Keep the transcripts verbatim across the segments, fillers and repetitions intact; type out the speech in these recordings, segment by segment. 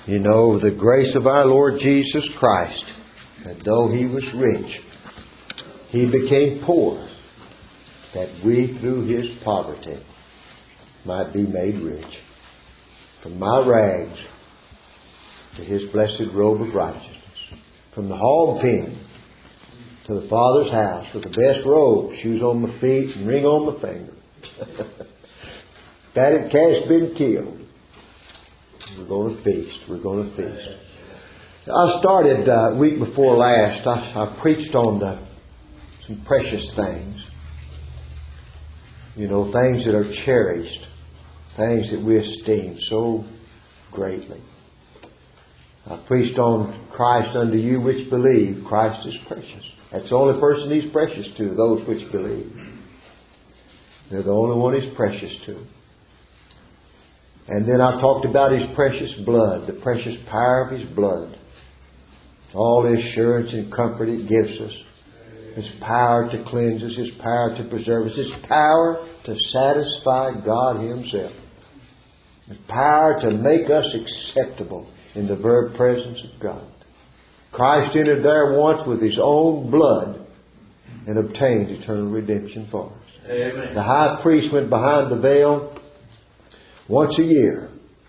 You know, the grace of our Lord Jesus Christ, that though He was rich, He became poor, that we through His poverty might be made rich. From my rags to His blessed robe of righteousness. From the hog pen to the Father's house with the best robe, shoes on my feet and ring on my finger. Fatted calf's been killed. We're going to feast. We're going to feast. I started uh, week before last. I, I preached on the, some precious things. You know, things that are cherished. Things that we esteem so greatly. I preached on Christ unto you which believe. Christ is precious. That's the only person He's precious to, those which believe. They're the only one He's precious to. And then I talked about His precious blood, the precious power of His blood. All the assurance and comfort it gives us. His power to cleanse us, His power to preserve us, His power to satisfy God Himself. His power to make us acceptable in the very presence of God. Christ entered there once with His own blood and obtained eternal redemption for us. Amen. The high priest went behind the veil once a year,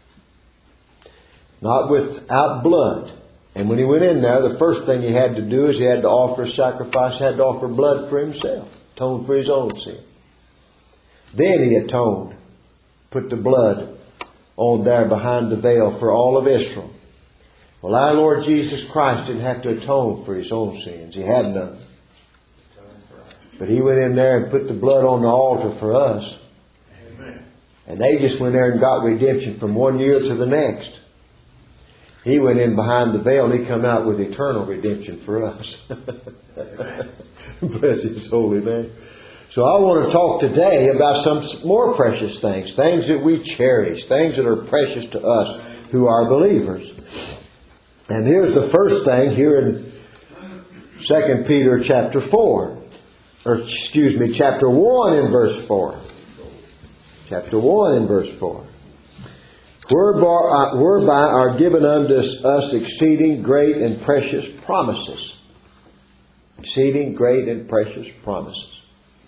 not without blood. And when he went in there, the first thing he had to do is he had to offer a sacrifice, he had to offer blood for himself, atone for his own sin. Then he atoned, put the blood on there behind the veil for all of Israel. Well, our Lord Jesus Christ didn't have to atone for His own sins. He had none. But He went in there and put the blood on the altar for us. Amen. And they just went there and got redemption from one year to the next. He went in behind the veil and He come out with eternal redemption for us. Bless His holy name. So I want to talk today about some more precious things. Things that we cherish. Things that are precious to us who are believers. And here's the first thing here in Second Peter chapter four. Or excuse me, chapter one in verse four. Chapter one in verse four. Whereby, whereby are given unto us exceeding great and precious promises. Exceeding great and precious promises.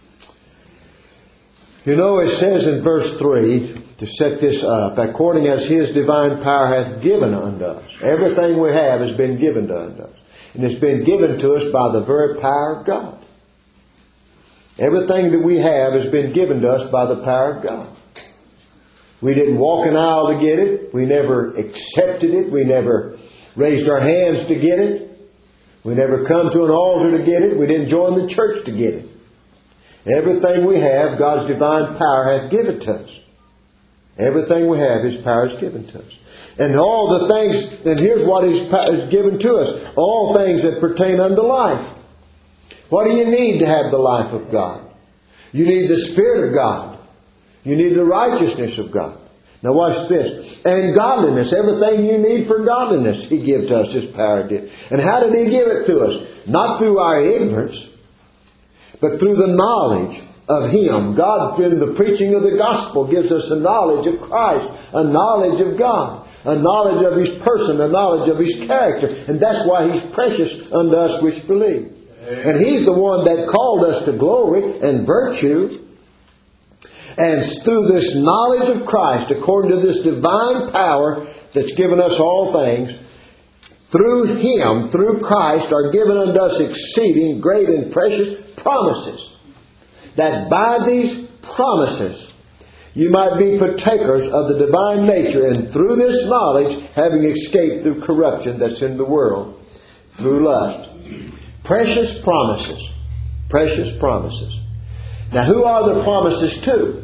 You know, it says in verse three, to set this up, according as His divine power hath given unto us. Everything we have has been given to unto us. And it's been given to us by the very power of God. Everything that we have has been given to us by the power of God. We didn't walk an aisle to get it. We never accepted it. We never raised our hands to get it. We never come to an altar to get it. We didn't join the church to get it. Everything we have, God's divine power hath given to us. Everything we have, His power is given to us. And all the things, and here's what His power is given to us. All things that pertain unto life. What do you need to have the life of God? You need the Spirit of God. You need the righteousness of God. Now watch this. And godliness. Everything you need for godliness, He gave to us. His power did. And how did He give it to us? Not through our ignorance, but through the knowledge of Him. God, in the preaching of the gospel, gives us a knowledge of Christ, a knowledge of God, a knowledge of His person, a knowledge of His character. And that's why He's precious unto us which believe. Amen. And He's the one that called us to glory and virtue. And through this knowledge of Christ, according to this divine power that's given us all things, through Him, through Christ, are given unto us exceeding great and precious promises. That by these promises you might be partakers of the divine nature, and through this knowledge having escaped through corruption that's in the world through lust. Precious promises. Precious promises. Now who are the promises to?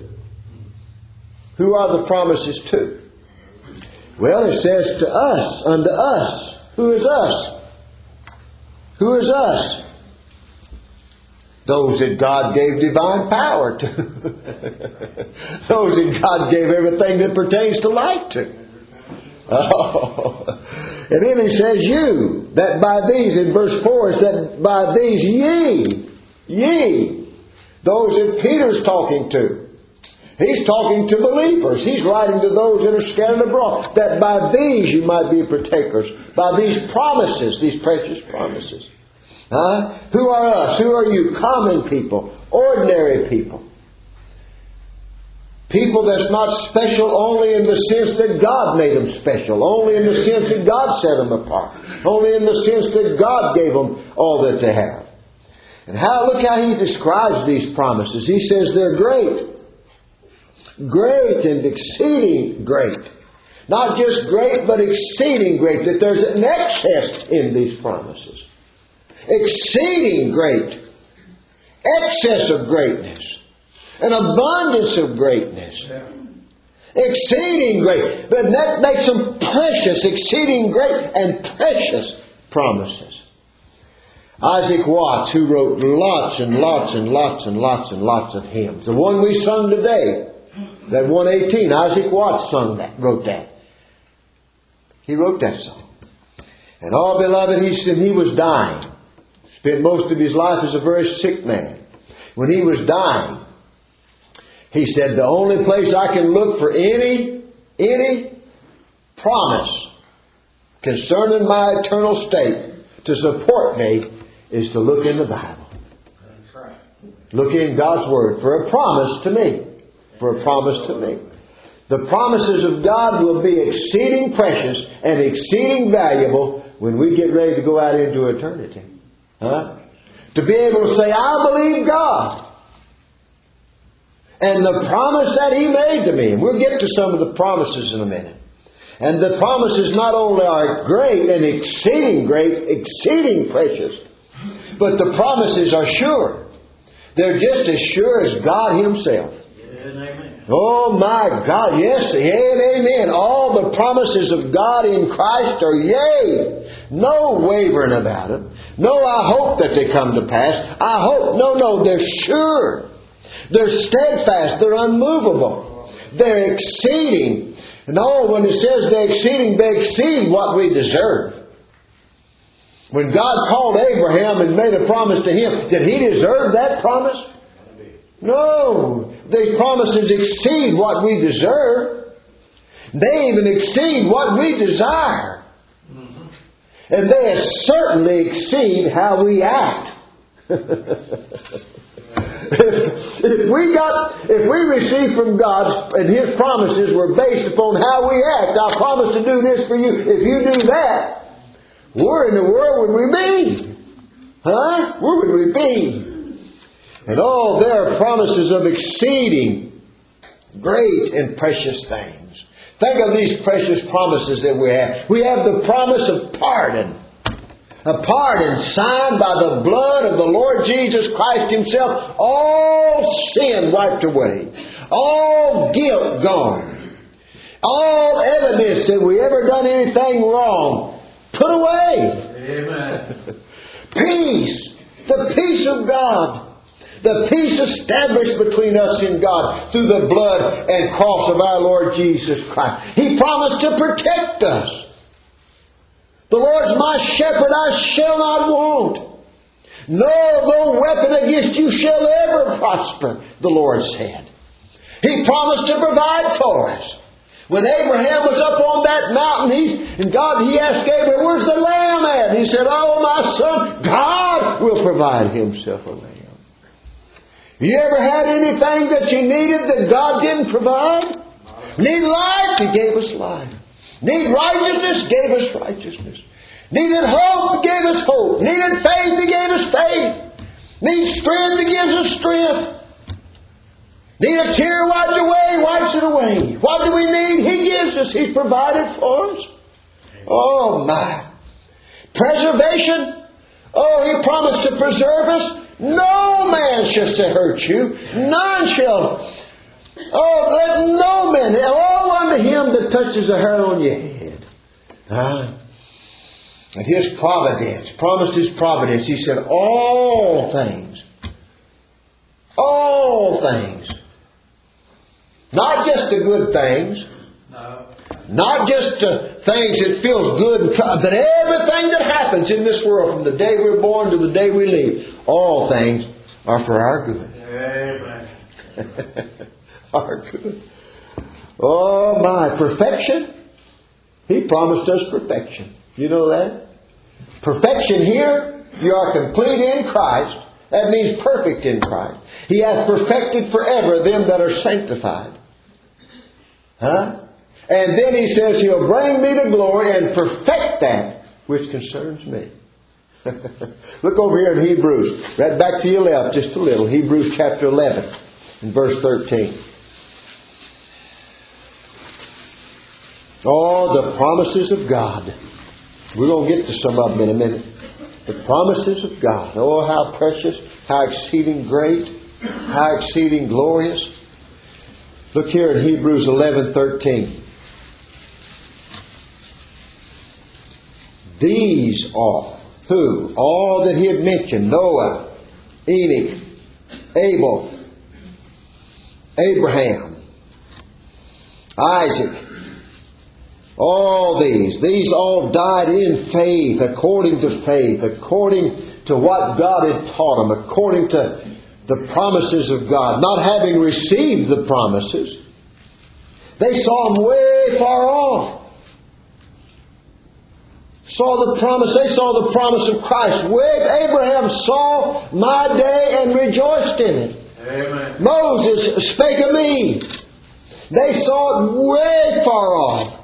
Who are the promises to? Well, it says to us, unto us. Who is us? Who is us? Those that God gave divine power to. Those that God gave everything that pertains to life to. Oh. And then He says you. That by these, in verse four, is that by these ye. Ye. Those that Peter's talking to. He's talking to believers. He's writing to those that are scattered abroad, that by these you might be partakers, by these promises, these precious promises. Huh? Who are us? Who are you? Common people, ordinary people. People that's not special only in the sense that God made them special, only in the sense that God set them apart, only in the sense that God gave them all that they have. And how, look how he describes these promises. He says they're great. Great and exceeding great. Not just great, but exceeding great. That there's an excess in these promises. Exceeding great. Excess of greatness. An abundance of greatness. Exceeding great. But that makes them precious, exceeding great and precious promises. Isaac Watts, who wrote lots and lots and lots and lots and lots of hymns. The one we sung today, that one eighteen, Isaac Watts sung that, wrote that. He wrote that song. And oh, beloved, he said he was dying. Spent most of his life as a very sick man. When he was dying, he said, the only place I can look for any, any promise concerning my eternal state to support me is to look in the Bible. That's right. Look in God's Word for a promise to me. For a promise to me. The promises of God will be exceeding precious and exceeding valuable when we get ready to go out into eternity. Huh? To be able to say, I believe God. And the promise that He made to me. And we'll get to some of the promises in a minute. And the promises not only are great and exceeding great, exceeding precious, but the promises are sure. They're just as sure as God Himself. Amen. Oh my God, yes, and amen. All the promises of God in Christ are yea. No wavering about them. No, I hope that they come to pass. I hope. No, no, they're sure. They're steadfast. They're unmovable. They're exceeding. And oh, when it says they're exceeding, they exceed what we deserve. When God called Abraham and made a promise to him, did he deserve that promise? No. The promises exceed what we deserve. They even exceed what we desire. Mm-hmm. And they certainly exceed how we act. if, if we got, if we receive from God and His promises were based upon how we act, I promise to do this for you. If you do that, where in the world would we be? Huh? Where would we be? And oh, there are promises of exceeding great and precious things. Think of these precious promises that we have. We have the promise of pardon. A pardon signed by the blood of the Lord Jesus Christ Himself. All sin wiped away. All guilt gone. All evidence that we ever done anything wrong put away. Amen. Peace. The peace of God. The peace established between us and God through the blood and cross of our Lord Jesus Christ. He promised to protect us. The Lord's my shepherd, I shall not want. No weapon against you shall ever prosper, the Lord said. He promised to provide for us. When Abraham was up on that mountain, he, and God, he asked Abraham, where's the lamb at? And he said, oh, my son, God will provide Himself a lamb. You ever had anything that you needed that God didn't provide? Need life? He gave us life. Need righteousness? Gave us righteousness. Needed hope? He gave us hope. Needed faith? He gave us faith. Need strength? He gives us strength. Need a tear wiped away? Wipes it away. What do we need? He gives us. He's provided for us. Oh my. Preservation? Oh, He promised to preserve us. No man shall hurt you. None shall. Oh, let no man. All unto him that touches a hair on your head. Ah. And His providence. Promised His providence. He said, all things. All things. Not just the good things. No. Not just the things that feels good, and, but everything that happens in this world from the day we're born to the day we leave. All things are for our good. Amen. Our good. Oh my, perfection? He promised us perfection. You know that? Perfection here, you are complete in Christ. That means perfect in Christ. He hath perfected forever them that are sanctified. Huh? And then He says He'll bring me to glory and perfect that which concerns me. Look over here in Hebrews. Right back to your left just a little. Hebrews chapter eleven and verse thirteen. Oh, the promises of God. We're going to get to some of them in a minute. The promises of God. Oh, how precious, how exceeding great, how exceeding glorious. Look here in Hebrews eleven thirteen. These are who? All that He had mentioned. Noah, Enoch, Abel, Abraham, Isaac. All these. These all died in faith, according to faith, according to what God had taught them, according to the promises of God. Not having received the promises, they saw them way far off. Saw the promise. They saw the promise of Christ. Abraham saw my day and rejoiced in it. Amen. Moses spake of me. They saw it way far off.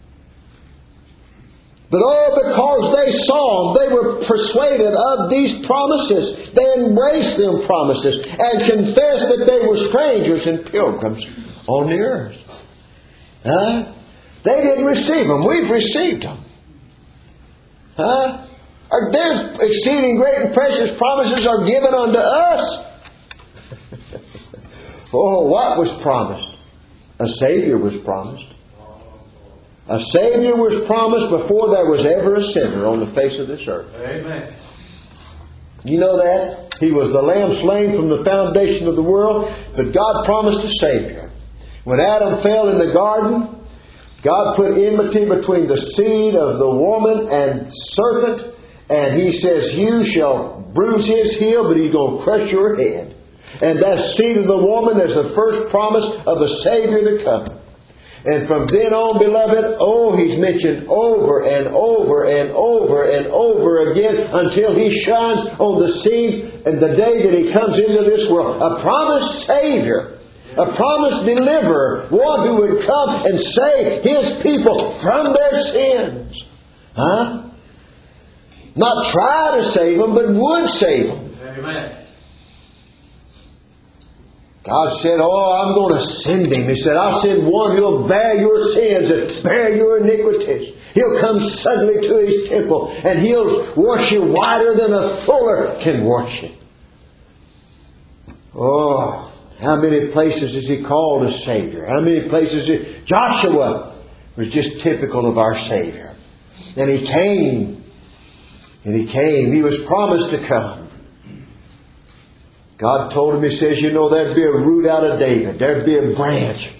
But oh, because they saw them, they were persuaded of these promises. They embraced them promises and confessed that they were strangers and pilgrims on the earth. Huh? They didn't receive them. We've received them. Huh? Their exceeding great and precious promises are given unto us. Oh, what was promised? A Savior was promised. A Savior was promised before there was ever a sinner on the face of this earth. Amen. You know that? He was the Lamb slain from the foundation of the world, but God promised a Savior. When Adam fell in the garden, God put enmity between the seed of the woman and serpent, and He says, you shall bruise his heel, but he's going to crush your head. And that seed of the woman is the first promise of a Savior to come. And from then on, beloved, oh, He's mentioned over and over and over and over again until He shines on the scene and the day that He comes into this world. A promised Savior. A promised deliverer, one who would come and save His people from their sins. Huh? Not try to save them, but would save them. Amen. God said, oh, I'm going to send Him. He said, I'll send one who'll bear your sins and bear your iniquities. He'll come suddenly to His temple and He'll wash you whiter than a fuller can wash you. Oh, how many places is He called a Savior? How many places is... Joshua was just typical of our Savior. And He came. And He came. He was promised to come. God told him, He says, you know, there'd be a root out of David. There'd be a branch.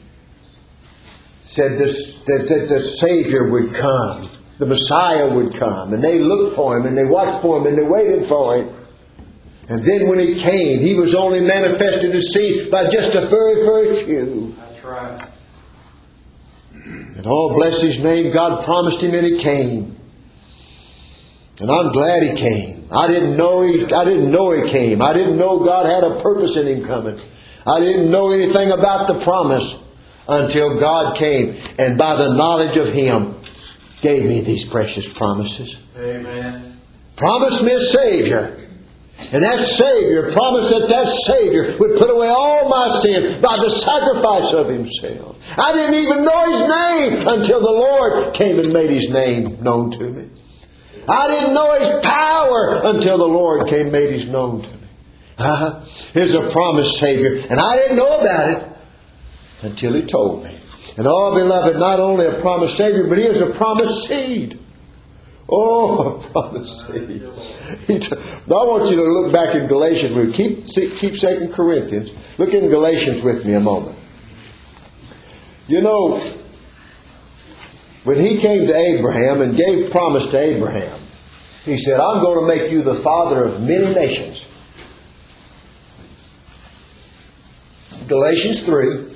Said this, that, that the Savior would come. The Messiah would come. And they looked for Him and they watched for Him and they waited for Him. And then when He came, He was only manifested as seen by just a very, very few. That's right. And oh, bless His name, God promised Him and He came. And I'm glad He came. I didn't know He, I didn't know He came. I didn't know God had a purpose in Him coming. I didn't know anything about the promise until God came. And by the knowledge of Him, gave me these precious promises. Amen. Promised me a Savior. And that Savior promised that that Savior would put away all my sin by the sacrifice of Himself. I didn't even know His name until the Lord came and made His name known to me. I didn't know His power until the Lord came and made His known to me. Uh, here's a promised Savior. And I didn't know about it until He told me. And oh, beloved, not only a promised Savior, but He is a promised seed. Oh, a promised seed. Now I want you to look back in Galatians. We keep keep Second Corinthians. Look in Galatians with me a moment. You know, when He came to Abraham and gave promise to Abraham, He said, I'm going to make you the father of many nations. Galatians three.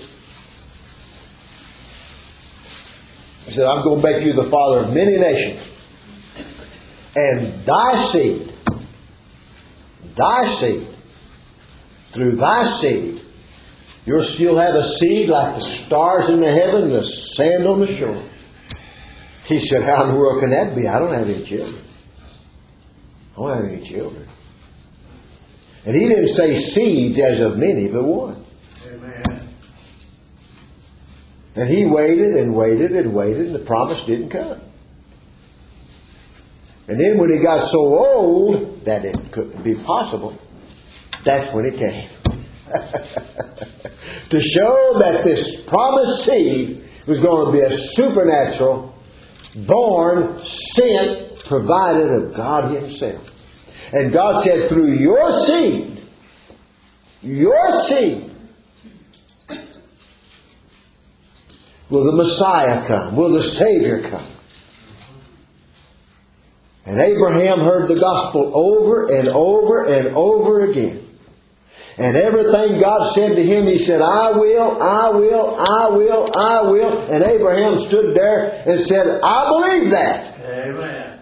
He said, I'm going to make you the father of many nations. And thy seed, thy seed, through thy seed, you'll still have a seed like the stars in the heaven and the sand on the shore. He said, how in the world can that be? I don't have any children. I don't have any children. And he didn't say seeds as of many, but one. Amen. And he waited and waited and waited, and the promise didn't come. And then when he got so old that it couldn't be possible, that's when it came. To show that this promised seed was going to be a supernatural, born, sent, provided of God Himself. And God said, through your seed, your seed, will the Messiah come, will the Savior come. And Abraham heard the gospel over and over and over again. And everything God said to him, he said, I will, I will, I will, I will. And Abraham stood there and said, I believe that. Amen.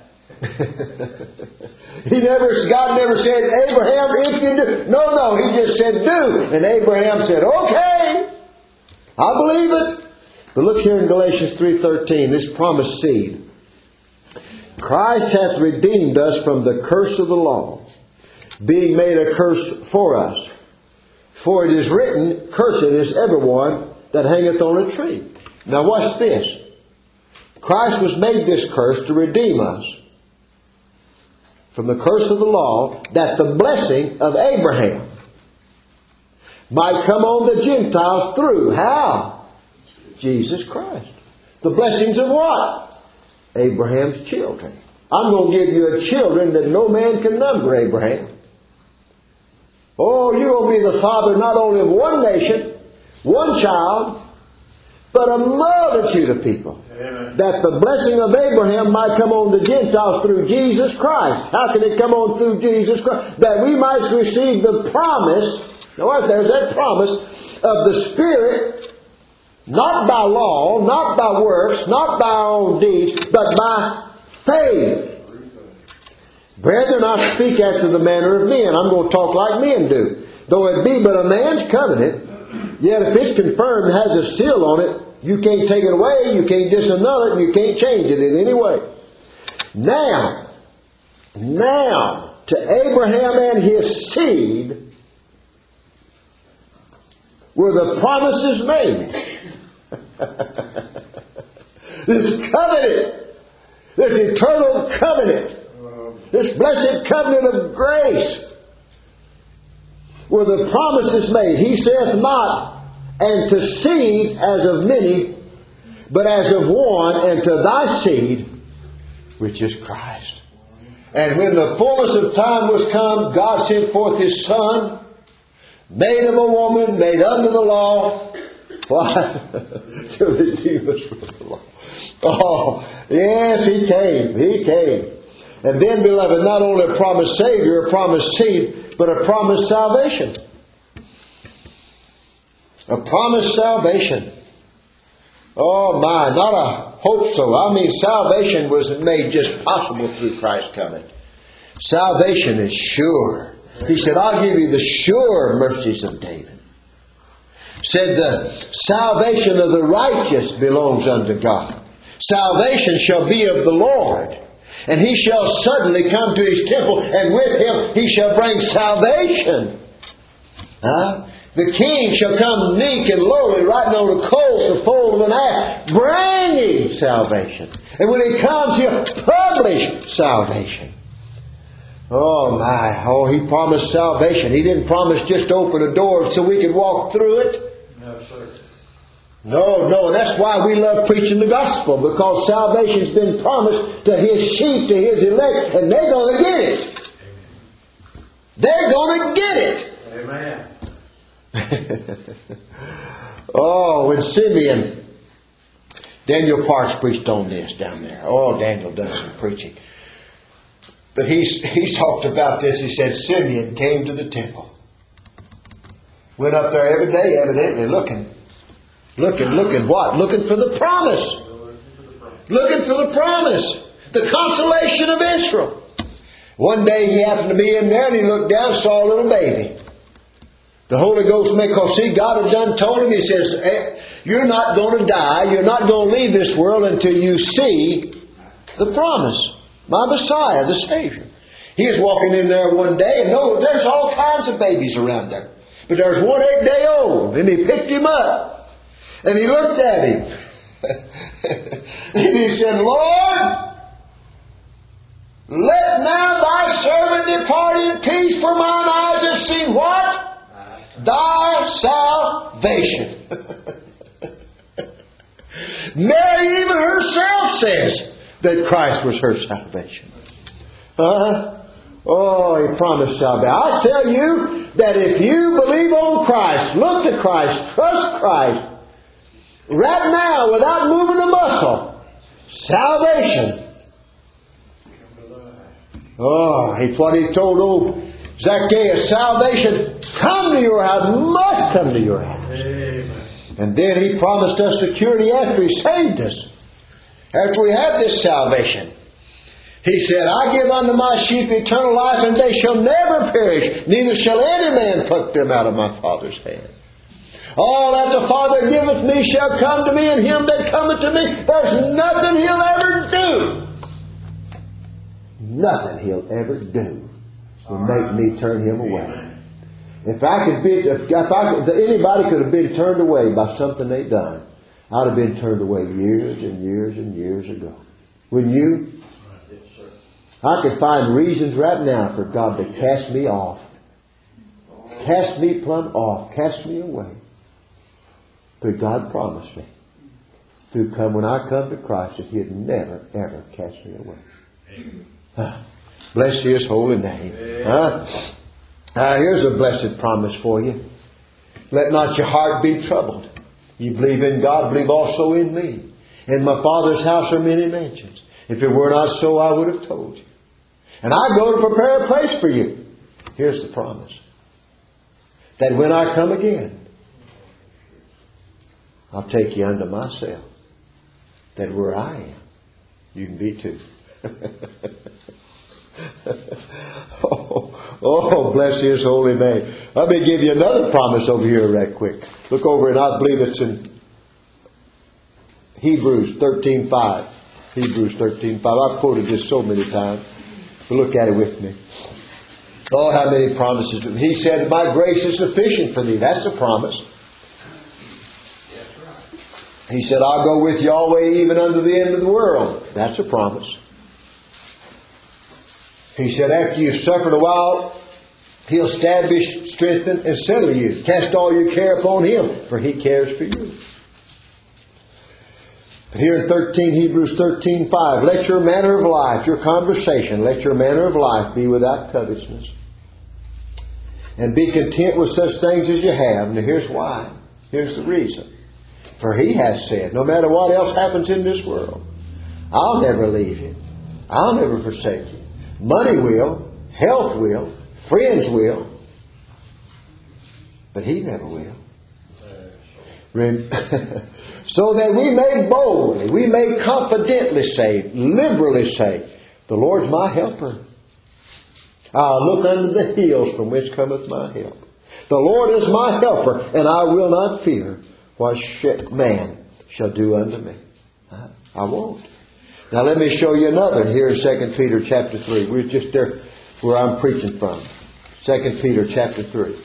He never, God never said, Abraham, if you do. No, no, He just said, do. And Abraham said, okay, I believe it. But look here in Galatians three thirteen, this promised seed. Christ hath redeemed us from the curse of the law, being made a curse for us. For it is written, cursed is everyone that hangeth on a tree. Now watch this. Christ was made this curse to redeem us from the curse of the law, that the blessing of Abraham might come on the Gentiles through. How? Jesus Christ. The blessings of what? Abraham's children. I'm going to give you a children that no man can number, Abraham. Oh, you're going to be the father not only of one nation, one child, but a multitude of people. Amen. That the blessing of Abraham might come on the Gentiles through Jesus Christ. How can it come on through Jesus Christ? That we might receive the promise, now what, there's that promise, of the Spirit, not by law, not by works, not by our own deeds, but by faith. Brethren, I speak after the manner of men. I'm going to talk like men do. Though it be but a man's covenant, yet if it's confirmed, has a seal on it, you can't take it away, you can't disannul it, and you can't change it in any way. Now, now, to Abraham and his seed were the promises made. This covenant, this eternal covenant, this blessed covenant of grace, were the promises made. He saith not, and to seeds as of many, but as of one, and to thy seed, which is Christ. And when the fullness of time was come, God sent forth His Son, made of a woman, made under the law. Why? To redeem us from the law. Oh, yes, He came. He came. And then, beloved, not only a promised Savior, a promised seed, but a promised salvation. A promised salvation. Oh my, not a hope so. I mean, salvation wasn't made just possible through Christ's coming. Salvation is sure. He said, I'll give you the sure mercies of David. Said the salvation of the righteous belongs unto God. Salvation shall be of the Lord. And He shall suddenly come to His temple, and with Him He shall bring salvation. Huh? The King shall come meek and lowly, riding on a colt, the foal of an ass, bringing salvation. And when He comes, He'll publish salvation. Oh my, oh, He promised salvation. He didn't promise just to open a door so we could walk through it. No, sir. No, no, that's why we love preaching the gospel, because salvation's been promised to His sheep, to His elect, and they're going to get it. They're going to get it. Amen. Oh, when Simeon, Daniel Parks preached on this down there. Oh, Daniel done some preaching. But he, he talked about this. He said, Simeon came to the temple. Went up there every day, evidently looking. Looking, looking what? Looking for the promise. Looking for the promise. The consolation of Israel. One day he happened to be in there and he looked down and saw a little baby. The Holy Ghost may call. See, God had done told him, He says, hey, you're not going to die. You're not going to leave this world until you see the promise. My Messiah, the Savior. He was walking in there one day and no, there's all kinds of babies around there. But there's one eight day old. And he picked him up. And he looked at him. And he said, Lord, let now thy servant depart in peace, for mine eyes have seen what? Thy salvation. Mary even herself says that Christ was her salvation. Uh-huh. Oh, He promised salvation. I tell you that if you believe on Christ, look to Christ, trust Christ, right now, without moving a muscle, salvation. Oh, it's what He told old Zacchaeus. Salvation come to your house, must come to your house. Amen. And then He promised us security after He saved us. After we have this salvation. He said, I give unto my sheep eternal life, and they shall never perish, neither shall any man pluck them out of my Father's hand. All that the Father giveth me shall come to me, and him that cometh to me, there's nothing He'll ever do. Nothing He'll ever do will make me turn Him away. If I could be, if I could, anybody could have been turned away by something they'd done, I'd have been turned away years and years and years ago. Wouldn't you? I could find reasons right now for God to cast me off. Cast me plumb off. Cast me away. But God promised me through come when I come to Christ that He'd never, ever cast me away. Ah, bless His holy name. Ah, ah, here's a blessed promise for you. Let not your heart be troubled. You believe in God, believe also in me. In my Father's house are many mansions. If it were not so, I would have told you. And I go to prepare a place for you. Here's the promise. That when I come again, I'll take you unto myself. That where I am, you can be too. oh, oh, bless His holy name. Let me give you another promise over here right quick. Look over and I believe it's in Hebrews thirteen five. Hebrews thirteen five. I've quoted this so many times. But look at it with me. Oh, how many promises. He said, my grace is sufficient for thee. That's a promise. He said, I'll go with you always, even unto the end of the world. That's a promise. He said, after you've suffered a while, He'll establish, strengthen, and settle you. Cast all your care upon Him, for He cares for you. But here in thirteen, Hebrews thirteen five, let your manner of life, your conversation, let your manner of life be without covetousness. And be content with such things as you have. Now here's why. Here's the reason. For He has said, no matter what else happens in this world, I'll never leave you. I'll never forsake you. Money will. Health will. Friends will. But He never will. So that we may boldly, we may confidently say, liberally say, the Lord's my helper. I'll look unto the hills from which cometh my help. The Lord is my helper, and I will not fear what man shall do unto me. I won't. Now let me show you another here in Second Peter chapter three. We're just there where I'm preaching from. Second Peter chapter three.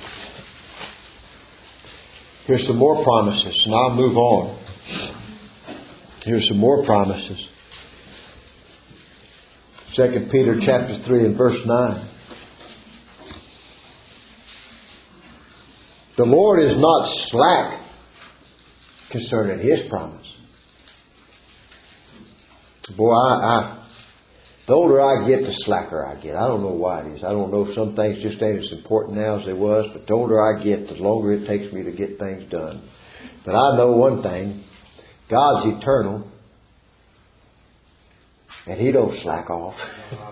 Here's some more promises, and I'll move on. Here's some more promises. Second Peter chapter three and verse nine. The Lord is not slack concerning His promise. Boy, I, I, the older I get, the slacker I get. I don't know why it is. I don't know if some things just ain't as important now as they was, but the older I get, the longer it takes me to get things done. But I know one thing. God's eternal. And He don't slack off.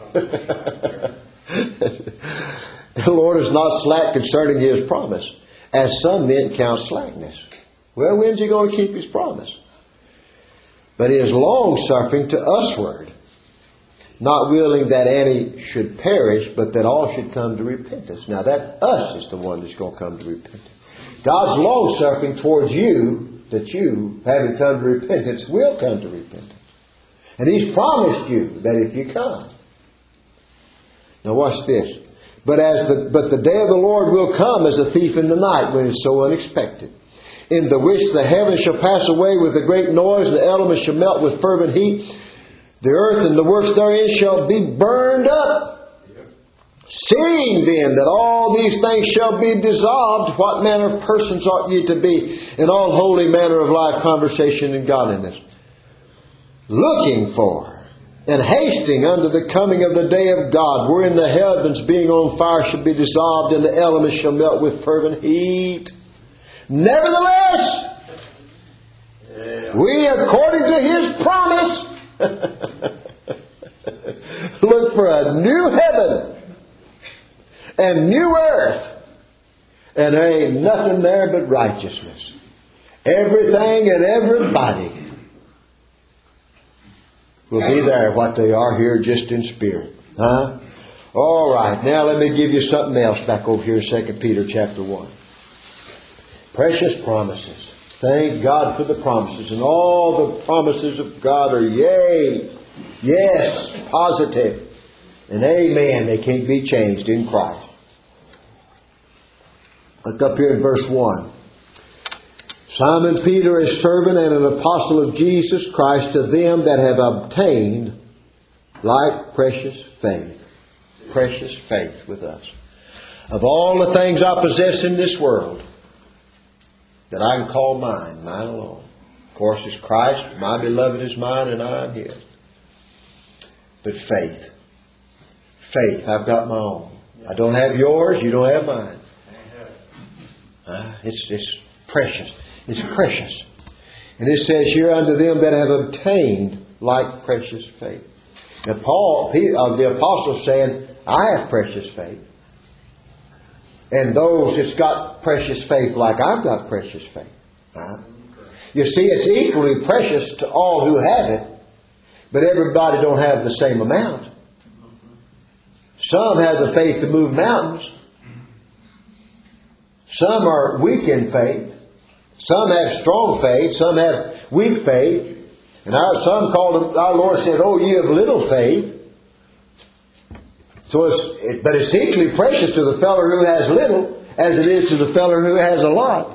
The Lord is not slack concerning His promise, as some men count slackness. Well, when's He going to keep His promise? But He is long-suffering to usward, not willing that any should perish, but that all should come to repentance. Now that us is the one that's going to come to repentance. God's long-suffering towards you, that you, having come to repentance, will come to repentance. And He's promised you that if you come. Now watch this. But as the but the day of the Lord will come as a thief in the night, when it's so unexpected, in the which the heavens shall pass away with a great noise, and the elements shall melt with fervent heat. The earth and the works therein shall be burned up. Seeing then that all these things shall be dissolved, what manner of persons ought ye to be in all holy manner of life, conversation, and godliness? Looking for and hasting unto the coming of the day of God, wherein the heavens being on fire shall be dissolved, and the elements shall melt with fervent heat. Nevertheless, yeah. we, according to His promise, look for a new heaven and new earth, and there ain't nothing there but righteousness. Everything and everybody will be there, what they are here, just in spirit. Huh? All right, now let me give you something else back over here in Second Peter chapter one. Precious promises. Thank God for the promises. And all the promises of God are yea, yes, positive, and amen. They can't be changed in Christ. Look up here in verse one. Simon Peter, a servant and an apostle of Jesus Christ, to them that have obtained like precious faith. Precious faith with us. Of all the things I possess in this world, that I can call mine, mine alone. Of course, it's Christ, my beloved is mine, and I am His. But faith. Faith, I've got my own. I don't have yours, you don't have mine. Uh, it's, it's precious. It's precious. And it says here, unto them that have obtained like precious faith. Now Paul, he, uh, the apostle, saying, I have precious faith. And those that's got precious faith like I've got precious faith. Uh, you see, it's equally precious to all who have it, but everybody don't have the same amount. Some have the faith to move mountains. Some are weak in faith. Some have strong faith. Some have weak faith. And our, some called them, our Lord said, oh, ye of little faith. So it's, it, but it's equally precious to the feller who has little as it is to the feller who has a lot.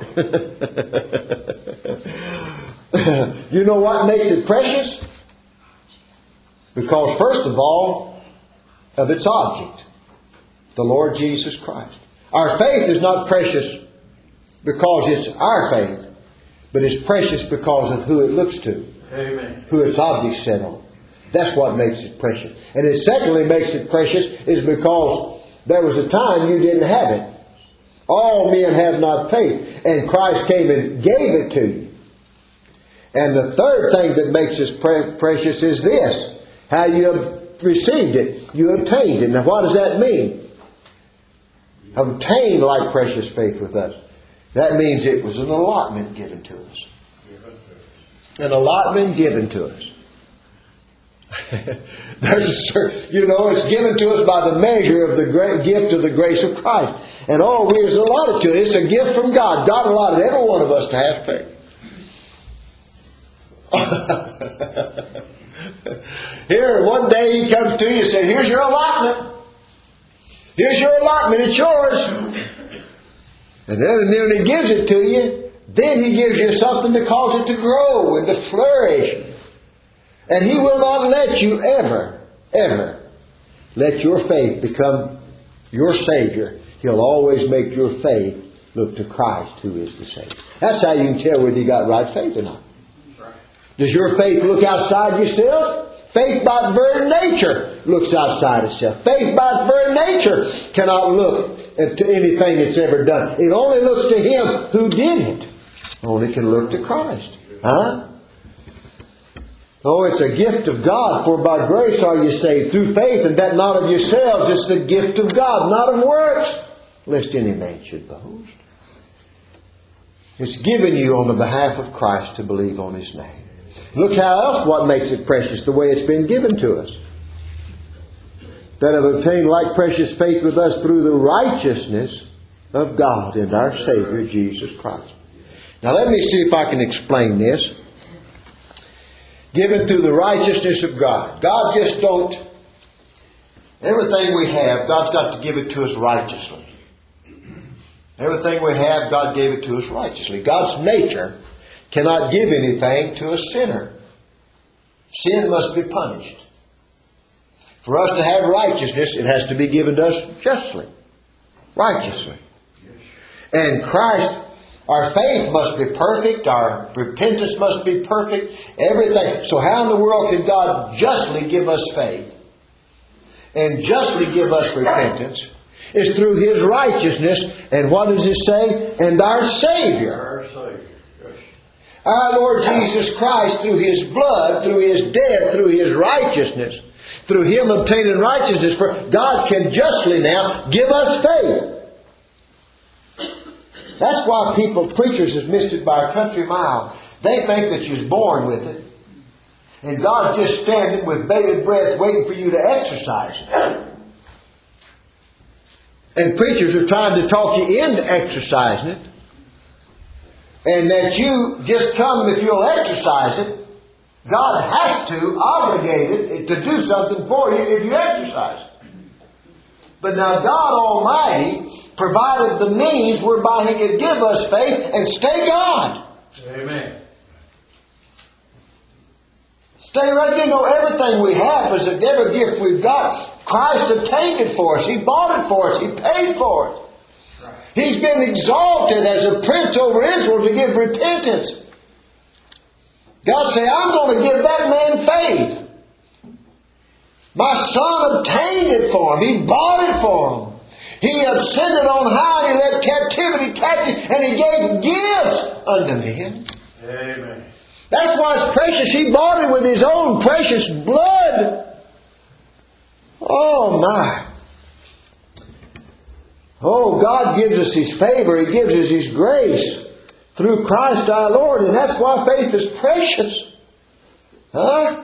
You know what makes it precious? Because first of all, of its object, the Lord Jesus Christ. Our faith is not precious because it's our faith, but it's precious because of who it looks to. Amen. Who its object's set on. That's what makes it precious. And it secondly makes it precious is because there was a time you didn't have it. All men have not faith. And Christ came and gave it to you. And the third thing that makes it pre- precious is this. How you received it. You obtained it. Now what does that mean? Obtained like precious faith with us. That means it was an allotment given to us. An allotment given to us. There's a certain, you know, it's given to us by the measure of the great gift of the grace of Christ. And oh, there's allotted to it. It's a gift from God. God allotted every one of us to have faith. Here, one day He comes to you and says, here's your allotment. Here's your allotment. It's yours. And then, and then He gives it to you. Then He gives you something to cause it to grow and to flourish. And He will not let you ever, ever let your faith become your Savior. He'll always make your faith look to Christ, who is the Savior. That's how you can tell whether you got right faith or not. Does your faith look outside yourself? Faith by its very nature looks outside itself. Faith by its very nature cannot look at anything it's ever done. It only looks to Him who did it. Only can look to Christ. Huh? Oh, it's a gift of God, for by grace are you saved through faith, and that not of yourselves. It's the gift of God, not of works, lest any man should boast. It's given you on the behalf of Christ to believe on His name. Look how else what makes it precious, the way it's been given to us. That have obtained like precious faith with us through the righteousness of God and our Savior Jesus Christ. Now let me see if I can explain this. Given through the righteousness of God. God just don't... Everything we have, God's got to give it to us righteously. Everything we have, God gave it to us righteously. God's nature cannot give anything to a sinner. Sin must be punished. For us to have righteousness, it has to be given to us justly. Righteously. And Christ, our faith must be perfect. Our repentance must be perfect. Everything. So how in the world can God justly give us faith and justly give us repentance? It's through His righteousness. And what does it say? And our Savior. Our Savior. Yes. Our Lord Jesus Christ, through His blood, through His death, through His righteousness, through Him obtaining righteousness, for God can justly now give us faith. That's why people, preachers, has missed it by a country mile. They think that you're born with it. And God's just standing with bated breath waiting for you to exercise it. And preachers are trying to talk you into exercising it. And that you just come if you'll exercise it. God has to obligate it to do something for you if you exercise it. But now God Almighty provided the means whereby He could give us faith and stay God. Amen. Stay right there. You know, everything we have is every gift we've got. Christ obtained it for us. He bought it for us. He paid for it. Right. He's been exalted as a prince over Israel to give repentance. God said, I'm going to give that man faith. My Son obtained it for him. He bought it for him. He ascended on high and He led captivity captive and He gave gifts unto men. Amen. That's why it's precious. He bought it with His own precious blood. Oh my. Oh, God gives us His favor. He gives us His grace through Christ our Lord. And that's why faith is precious. Huh?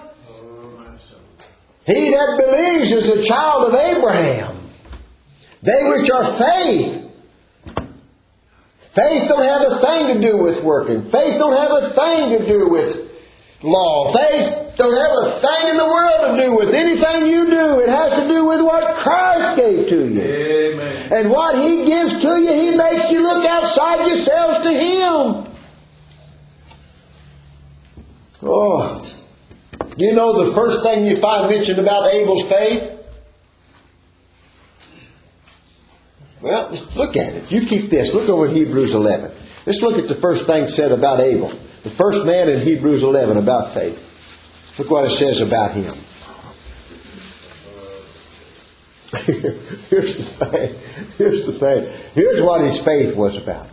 He that believes is a child of Abraham. They which are faith. Faith don't have a thing to do with working. Faith don't have a thing to do with law. Faith don't have a thing in the world to do with anything you do. It has to do with what Christ gave to you. Amen. And what He gives to you, He makes you look outside yourselves to Him. Oh. You know the first thing you find mentioned about Abel's faith? Well, look at it. You keep this. Look over in Hebrews eleven. Let's look at the first thing said about Abel. The first man in Hebrews eleven about faith. Look what it says about him. Here's the thing. Here's the thing. Here's what his faith was about.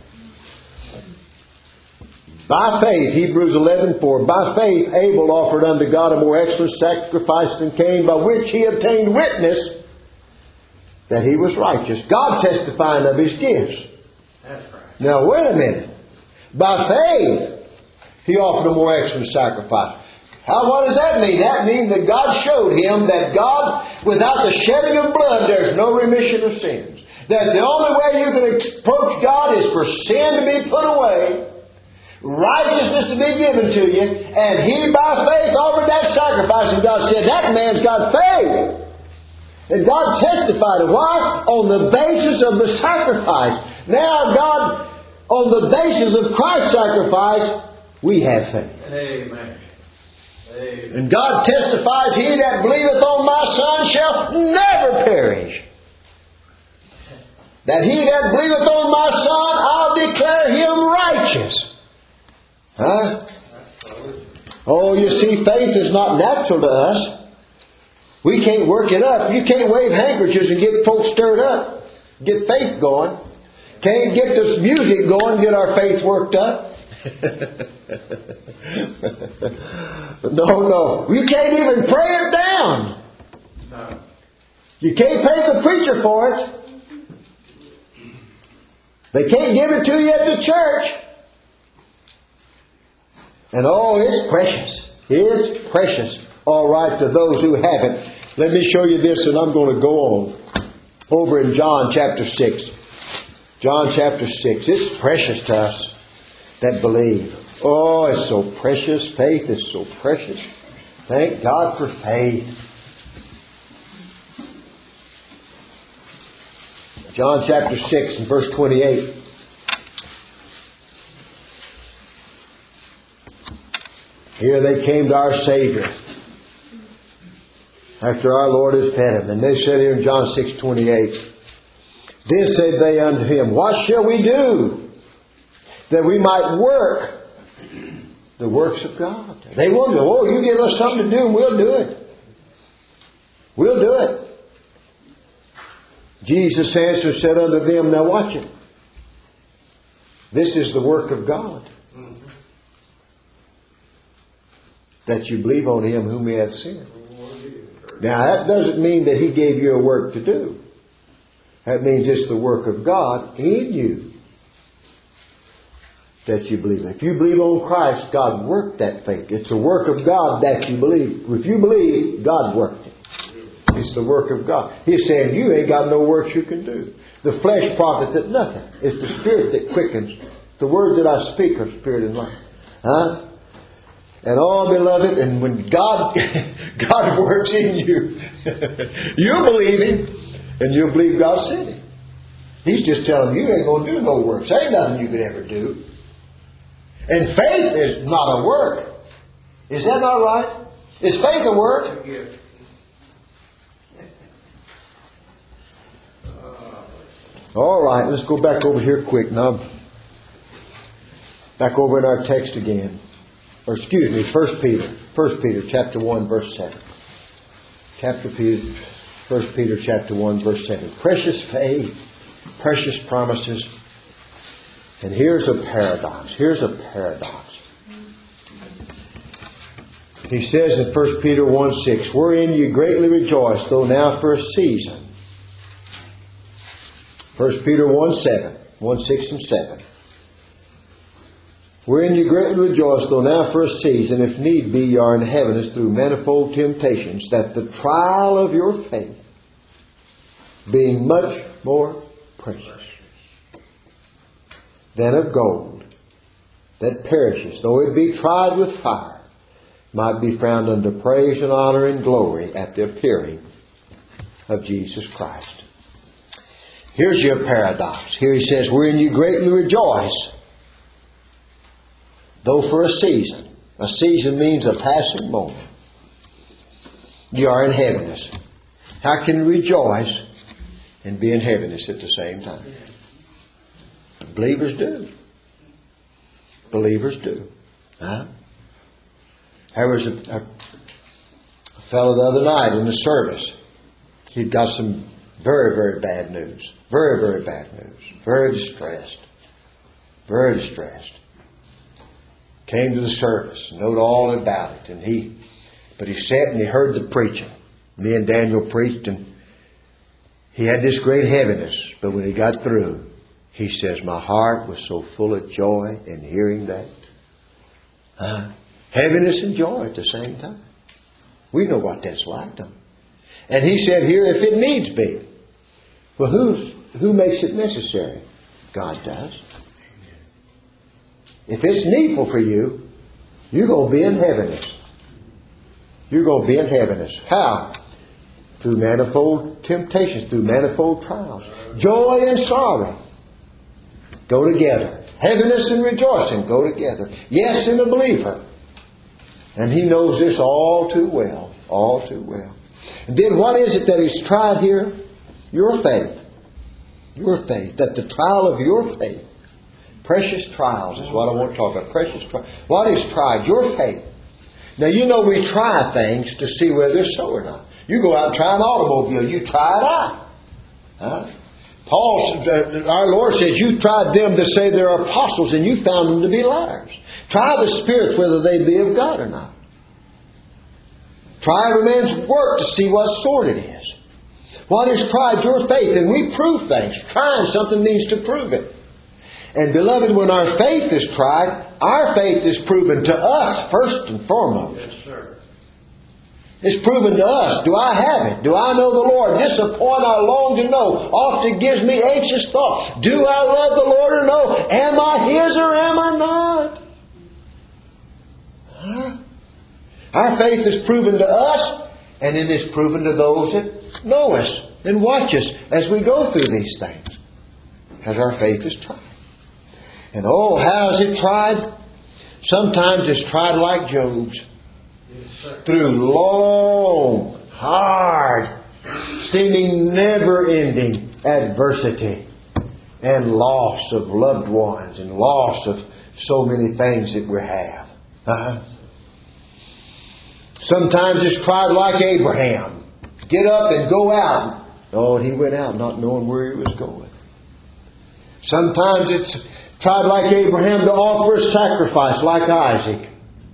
By faith, Hebrews eleven four, by faith Abel offered unto God a more excellent sacrifice than Cain, by which he obtained witness that he was righteous. God testifying of his gifts. That's right. Now wait a minute. By faith, he offered a more excellent sacrifice. How, what does that mean? That means that God showed him that God, without the shedding of blood, there's no remission of sins. That the only way you can approach God is for sin to be put away, righteousness to be given to you, and he by faith offered that sacrifice, and God said, that man's got faith. And God testified. Why? On the basis of the sacrifice. Now God, on the basis of Christ's sacrifice, we have faith. Amen. Amen. And God testifies, he that believeth on my Son shall never perish. That he that believeth on my Son, I'll declare him righteous. Huh? Oh, you see, faith is not natural to us. We can't work it up. You can't wave handkerchiefs and get folks stirred up. Get faith going. Can't get this music going, get our faith worked up. No, no. You can't even pray it down. No. You can't pay the preacher for it. They can't give it to you at the church. And oh, it's precious. It's precious. All right, to those who have it. Let me show you this, and I'm going to go on. Over in John chapter six. John chapter six. It's precious to us that believe. Oh, it's so precious. Faith is so precious. Thank God for faith. John chapter six and verse twenty-eight. Here they came to our Savior after our Lord has fed him. And they said here in John six twenty-eight, then said they unto him, what shall we do that we might work the works of God? They wonder, oh, you give us something to do and we'll do it. We'll do it. Jesus answered, said unto them, now watch it. This is the work of God. Mm-hmm. That you believe on Him whom He hath sent. Now that doesn't mean that He gave you a work to do. That means it's the work of God in you that you believe. If you believe on Christ, God worked that faith. It's a work of God that you believe. If you believe, God worked it. It's the work of God. He's saying you ain't got no works you can do. The flesh profiteth nothing. It's the Spirit that quickens. The words that I speak are spirit and life. Huh? And all, beloved, and when God God works in you, you believe Him, and you believe God sent Him. He's just telling you, you ain't going to do no works. There ain't nothing you could ever do. And faith is not a work. Is that not right? Is faith a work? All right, let's go back over here quick now. Back over in our text again. Or excuse me, First Peter. First Peter chapter one, verse seven. Chapter Peter, First Peter chapter one, verse seven. Precious faith, precious promises. And here's a paradox. Here's a paradox. He says in First Peter one six, wherein you greatly rejoice, though now for a season. First Peter one seven, one six and seven. Wherein you greatly rejoice, though now for a season, if need be, you are in heaviness through manifold temptations, that the trial of your faith, being much more precious than of gold, that perishes, though it be tried with fire, might be found unto praise and honor and glory at the appearing of Jesus Christ. Here's your paradox. Here he says, wherein you greatly rejoice, though for a season. A season means a passing moment. You are in heaviness. How can you rejoice and be in heaviness at the same time? Believers do. Believers do. Huh? There was a, a, a fellow the other night in the service. He'd got some very, very bad news. Very, very bad news. Very distressed. Very distressed. Came to the service, knowed all about it, and he, but he sat and he heard the preaching. Me and Daniel preached, and he had this great heaviness. But when he got through, he says, "My heart was so full of joy in hearing that." Uh, heaviness and joy at the same time. We know what that's like, don't we? And he said here, if it needs be. Well, who's who makes it necessary? God does. If it's needful for you, you're going to be in heaviness. You're going to be in heaviness. How? Through manifold temptations, through manifold trials. Joy and sorrow go together. Heaviness and rejoicing go together. Yes, in a believer. And he knows this all too well. All too well. And then what is it that he's tried here? Your faith. Your faith. That the trial of your faith. Precious trials is what I want to talk about. Precious trials. What is tried? Your faith. Now you know we try things to see whether they're so or not. You go out and try an automobile. You try it out. Huh? Paul, uh, our Lord says, you tried them that say they're apostles and you found them to be liars. Try the spirits whether they be of God or not. Try every man's work to see what sort it is. What is tried? Your faith. And we prove things. Trying something means to prove it. And beloved, when our faith is tried, our faith is proven to us first and foremost. Yes, sir. It's proven to us. Do I have it? Do I know the Lord? This is a point I long to know. Often gives me anxious thoughts. Do I love the Lord or no? Am I His or am I not? Huh? Our faith is proven to us, and it is proven to those that know us and watch us as we go through these things. As our faith is tried. And oh, how is it tried? Sometimes it's tried like Job's. Through long, hard, seeming never-ending adversity and loss of loved ones and loss of so many things that we have. Uh-huh. Sometimes it's tried like Abraham. Get up and go out. Oh, and he went out not knowing where he was going. Sometimes it's tried like Abraham to offer a sacrifice like Isaac.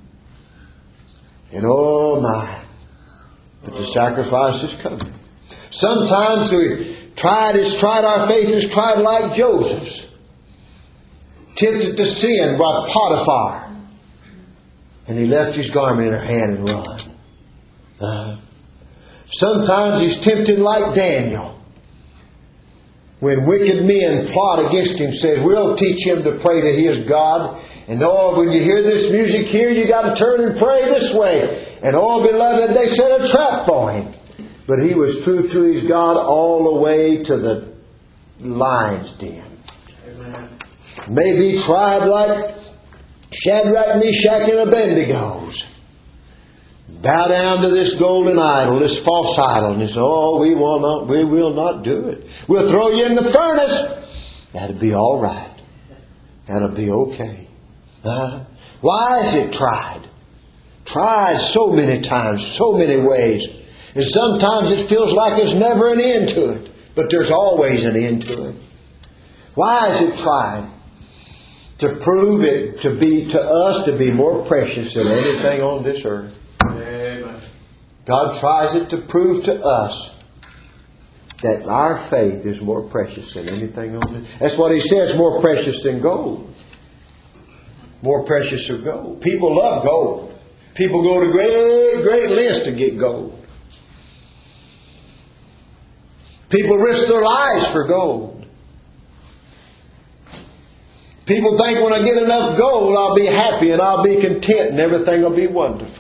And oh my, but the sacrifice is coming. Sometimes we tried, it's tried, our faith is tried like Joseph's. Tempted to sin by Potiphar. And he left his garment in her hand and run. Uh, sometimes he's tempted like Daniel. When wicked men plot against him, said, we'll teach him to pray to his God. And oh, when you hear this music here, you got to turn and pray this way. And oh, beloved, they set a trap for him. But he was true to his God all the way to the lion's den. Amen. May be tried like Shadrach, Meshach, and Abednego's. Bow down to this golden idol, this false idol. And he said, oh, we will not, we will not do it. We'll throw you in the furnace. That'll be all right. That'll be okay. Uh, why is it tried? Tried so many times, so many ways. And sometimes it feels like there's never an end to it. But there's always an end to it. Why is it tried? To prove it to be to us to be more precious than anything on this earth. Amen. God tries it to prove to us that our faith is more precious than anything on this. That's what He says, more precious than gold. More precious than gold. People love gold. People go to great, great lengths to get gold. People risk their lives for gold. People think when I get enough gold, I'll be happy and I'll be content and everything will be wonderful.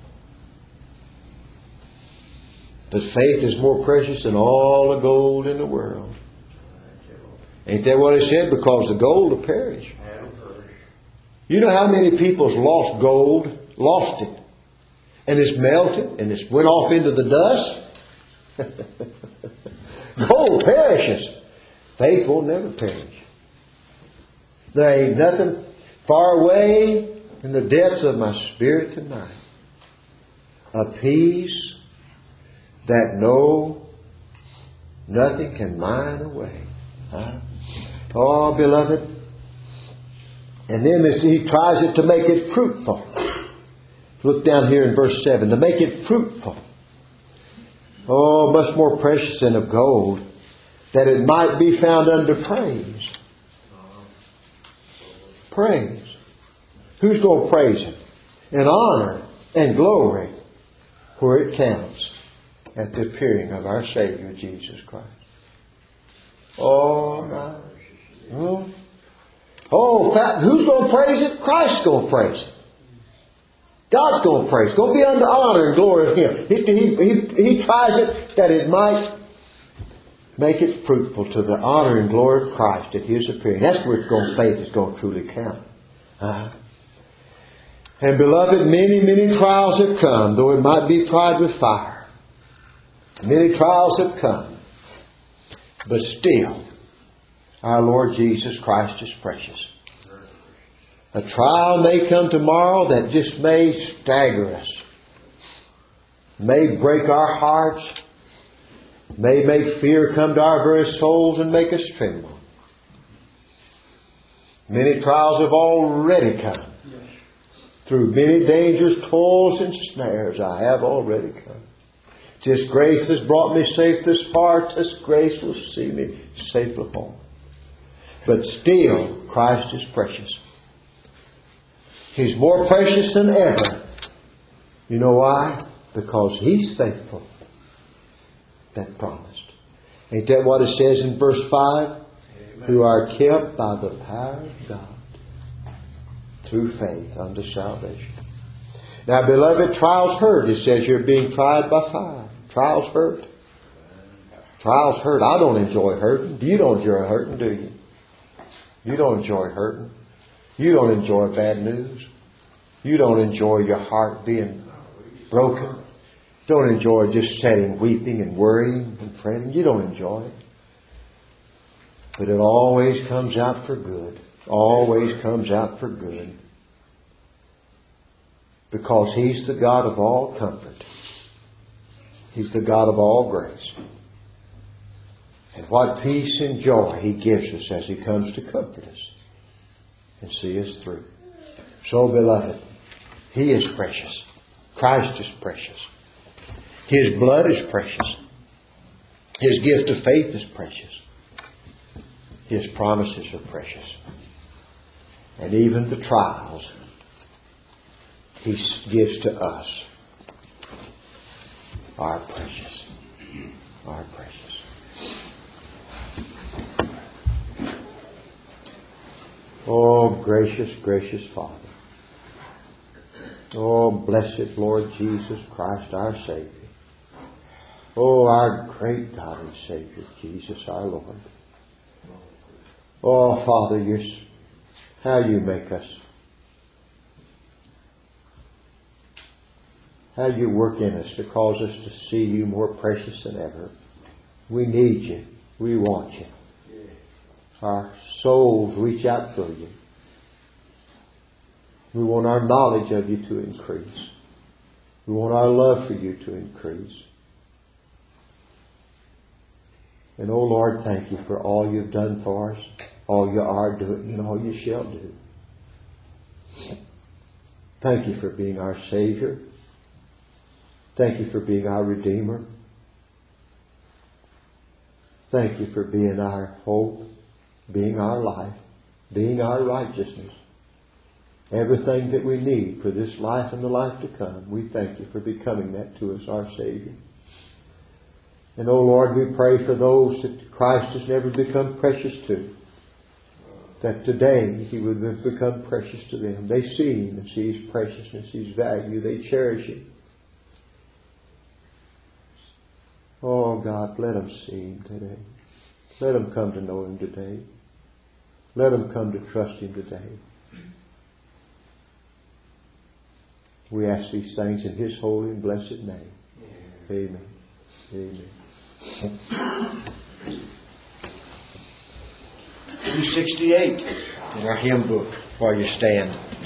But faith is more precious than all the gold in the world. Ain't that what it said? Because the gold will perish. You know how many people's lost gold, lost it, and it's melted and it's went off into the dust? Gold perishes. Faith will never perish. There ain't nothing far away in the depths of my spirit tonight. A peace that no, nothing can mine away. Huh? Oh, beloved. And then He tries it to make it fruitful. Look down here in verse seven. To make it fruitful. Oh, much more precious than of gold, that it might be found unto praise. Praise. Who's going to praise Him? And honor and glory where it counts at the appearing of our Savior Jesus Christ. Oh, my. Hmm? Oh, who's going to praise it? Christ's going to praise it. God's going to praise it. It's going to be unto honor and glory of Him. He, he, he, he tries it that it might make it fruitful to the honor and glory of Christ at His appearing. That's where it's going, faith is going to truly count. Uh, and beloved, many, many trials have come, though it might be tried with fire. Many trials have come. But still, our Lord Jesus Christ is precious. A trial may come tomorrow that just may stagger us, may break our hearts, may make fear come to our very souls and make us tremble. Many trials have already come. Through many dangers, toils, and snares I have already come. This grace has brought me safe this far. This grace will see me safely home. But still, Christ is precious. He's more precious than ever. You know why? Because He's faithful. That promised. Ain't that what it says in verse five? Amen. Who are kept by the power of God through faith unto salvation. Now, beloved, trials hurt. It says you're being tried by fire. Trials hurt. Trials hurt. I don't enjoy hurting. You don't enjoy hurting, do you? You don't enjoy hurting. You don't enjoy bad news. You don't enjoy your heart being broken. Don't enjoy just sitting weeping and worrying and fretting. You don't enjoy it. But it always comes out for good. Always comes out for good. Because He's the God of all comfort. He's the God of all grace. And what peace and joy He gives us as He comes to comfort us and see us through. So, beloved, He is precious. Christ is precious. His blood is precious. His gift of faith is precious. His promises are precious. And even the trials He gives to us are precious. Are precious. Oh, gracious, gracious Father. Oh, blessed Lord Jesus Christ, our Savior. Oh, our great God and Savior, Jesus our Lord. Oh, Father, you're, how you make us. How you work in us to cause us to see you more precious than ever. We need you. We want you. Our souls reach out for you. We want our knowledge of you to increase. We want our love for you to increase. And oh Lord, thank you for all you've done for us, all you are doing, and all you shall do. Thank you for being our Savior. Thank you for being our Redeemer. Thank you for being our hope, being our life, being our righteousness. Everything that we need for this life and the life to come, we thank you for becoming that to us, our Savior. And oh Lord, we pray for those that Christ has never become precious to, that today He would become precious to them. They see Him and see His preciousness, His value. They cherish Him. Oh God, let them see Him today. Let them come to know Him today. Let them come to trust Him today. We ask these things in His holy and blessed name. Amen. Amen. two sixty-eight in our hymn book while you stand.